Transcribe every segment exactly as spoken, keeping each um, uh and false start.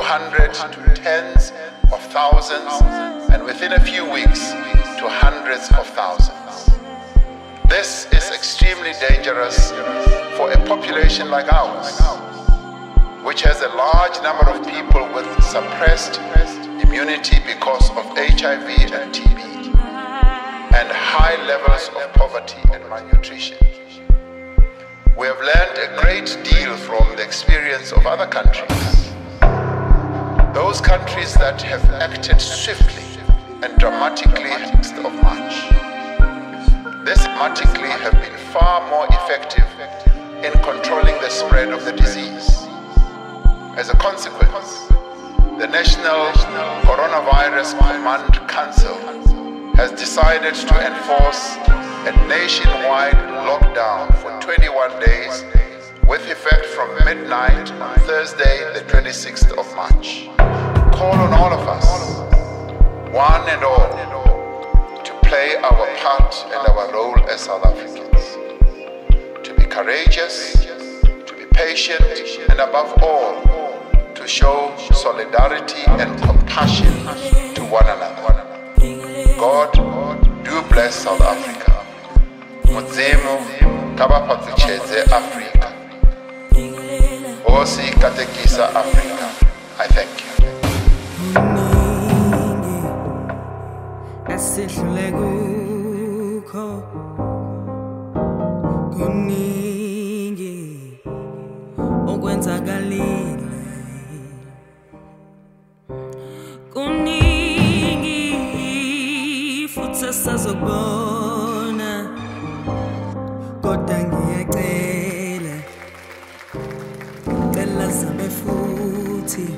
hundreds to tens of thousands, and within a few weeks to hundreds of thousands. This is extremely dangerous for a population like ours, which has a large number of people with suppressed immunity because of H I V and T B, and high levels of poverty and malnutrition. We have learned a great deal from the experience of other countries. Those countries that have acted swiftly and dramatically instead of March. This dramatically have been far more effective in controlling the spread of the disease. As a consequence, the National Coronavirus Command Council has decided to enforce a nationwide lockdown for twenty-one days with effect from midnight on Thursday, the twenty-sixth of March. Call on all of us, one and all, to play our part and our role as South Africans. To be courageous, to be patient, and above all, to show solidarity and compassion to one another. God, do bless South Africa. Mudzimu kabapathucheze Africa. Osi katekisa Africa. I thank you. Asihlule kukho kuningi okwenzakalile, kuningi futhi sazobona, kodwa ngiyacela cela zame futhi.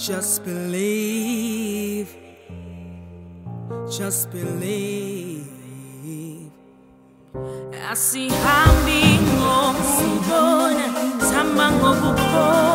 Just believe, just believe. Asihambi ngokubona, sihamba ngokukholwa.